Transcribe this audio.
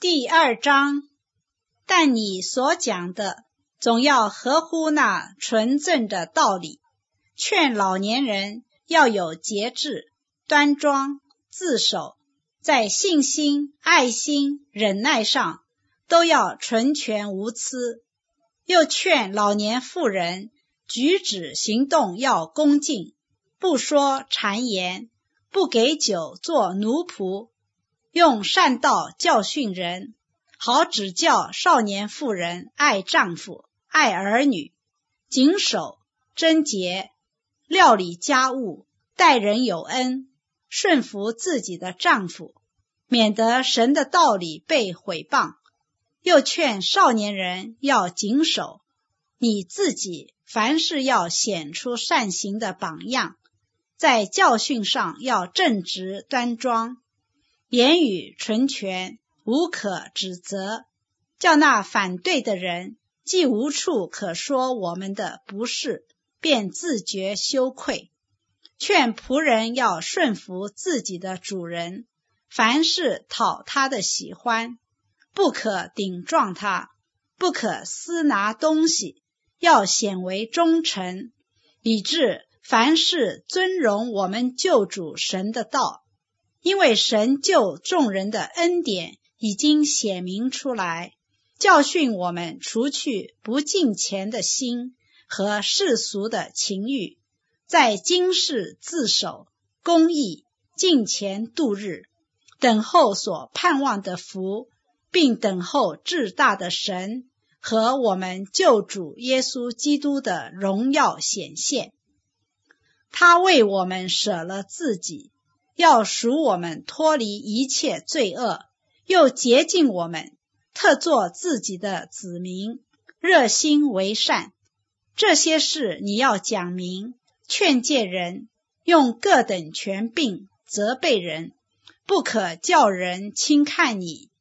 第2章，但你所讲的总要合乎那纯正的道理，劝老年人要有节制、端庄、自守，在信心、爱心、忍耐上都要纯全无疵。又劝老年妇人举止行动要恭敬，不说谗言，不给酒做奴仆，用善道教训人，好指教少年妇人爱丈夫、爱儿女，谨守、贞洁，料理家务，待人有恩，顺服自己的丈夫，免得神的道理被毁谤。又劝少年人要谨守，你自己凡事要显出善行的榜样，在教训上要正直端庄，言语纯全，无可指责，叫那反对的人既无处可说我们的不是，便自觉羞愧。劝仆人要顺服自己的主人，凡事讨他的喜欢，不可顶撞他，不可私拿东西，要显为忠诚，以致凡事尊荣我们救主神的道。因为神救众人的恩典已经显明出来，教训我们除去不敬虔的心和世俗的情欲，在今世自守、公义、敬虔度日，等候所盼望的福，并等候至大的神和我们救主耶稣基督的荣耀显现。他为我们舍了自己，要赎我们脱离一切罪恶，又洁净我们，特作自己的子民，热心为善。这些事你要讲明，劝诫人，用各等权柄责备人，不可叫人轻看你，